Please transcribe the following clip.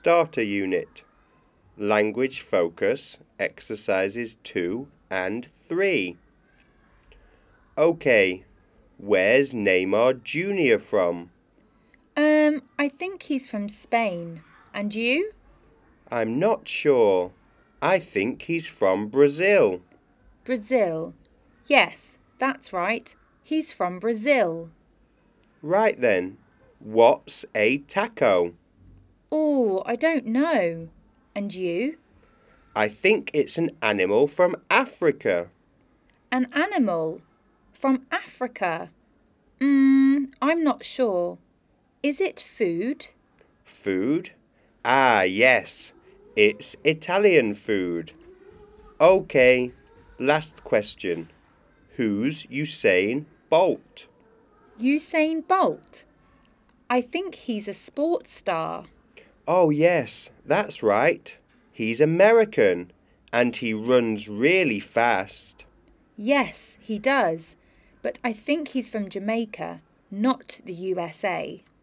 Starter Unit. Language Focus Exercises 2 and 3. OK, where's Neymar Jr. from? I think he's from Spain. And you? I'm not sure. I think he's from Brazil. Brazil. Yes, that's right. He's from Brazil. Right then, what's a taco? Oh, I don't know. And you? I think it's an animal from Africa. An animal from Africa. I'm not sure. Is it food? Food? Ah, yes, it's Italian food. OK, last question. Who's Usain Bolt? Usain Bolt. I think he's a sports star. Oh, yes, that's right. He's American and he runs really fast. Yes, he does. But I think he's from Jamaica, not the USA.